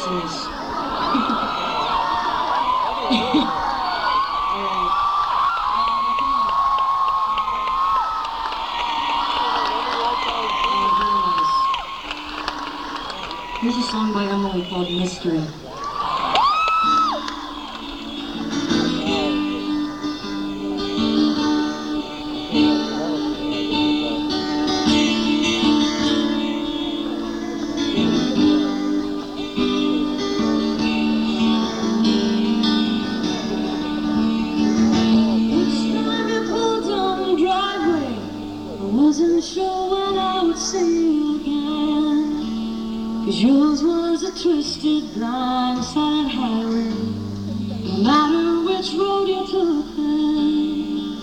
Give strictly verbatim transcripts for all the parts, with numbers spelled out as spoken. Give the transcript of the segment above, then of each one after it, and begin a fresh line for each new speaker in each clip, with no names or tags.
listeners. Here's a song by Emily called Mystery.
Wasn't sure when I would see you again, 'cause yours was a twisted, blind-side highway, no matter which road you took then.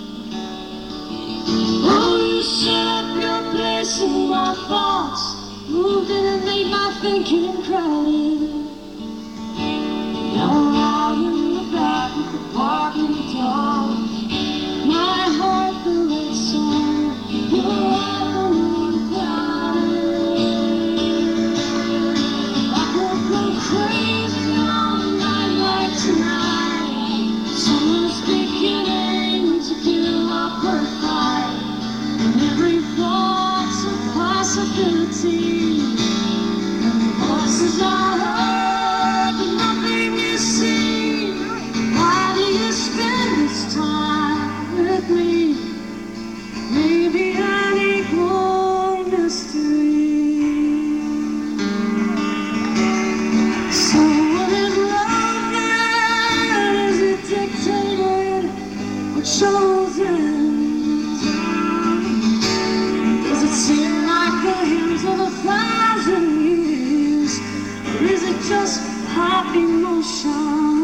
Oh, you set up your place in my thoughts, moved in and made my thinking crowded. Now I'm out in the back of the parking lot, my heart the red song. You're I could go crazy all night like tonight. Someone's beginning to give up her fight, and every thought's a possibility. And the voices I heard, but nothing you see. Why do you spend this time with me? Maybe I need more mystery. Someone in love that is it dictated or chosen? Does it seem like the hymns of a thousand years, or is it just pop emotion?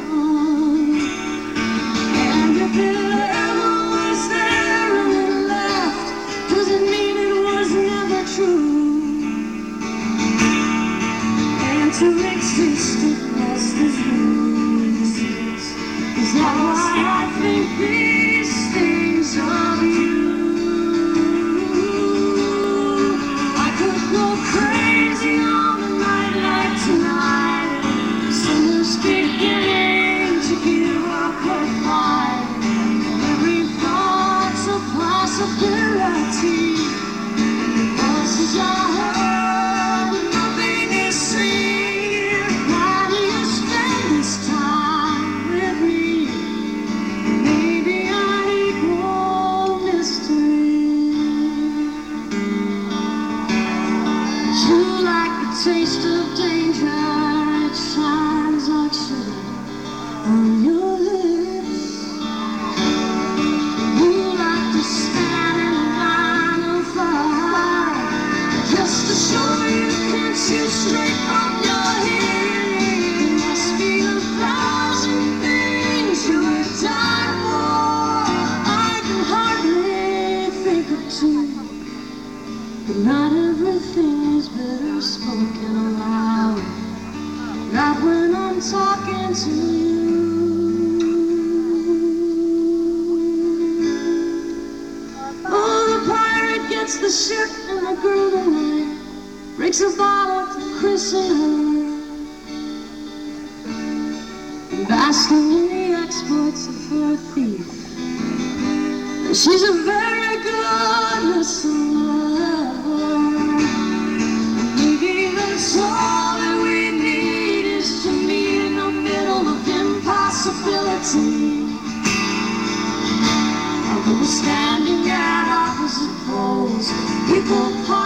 And if it ever was there and it left, does it mean it was never true? And to exist it must exist. Is that why I think these things of you? I could go crazy all the night like tonight. Someone's beginning to give up her fight. Every thought's a possibility. The voices I heard, but nothing is seen. Why do you spend this time with me? Maybe I need more mystery. You like the taste of danger, it shines like sugar on your lips. You like to stand in line of fire, just to show you can't shoot straight from your head. There must be a thousand things you would die for. I can hardly think of two, but not everything is better spoken aloud. Not when I'm talking to you. Oh, the pirate gets the ship and the girl tonight, breaks a bottle to christen her, and basking in the exploits of her thief. And she's a very good listener. Maybe that's all that we need, is to meet in the middle of impossibility. Although we're standing at opposite poles, we both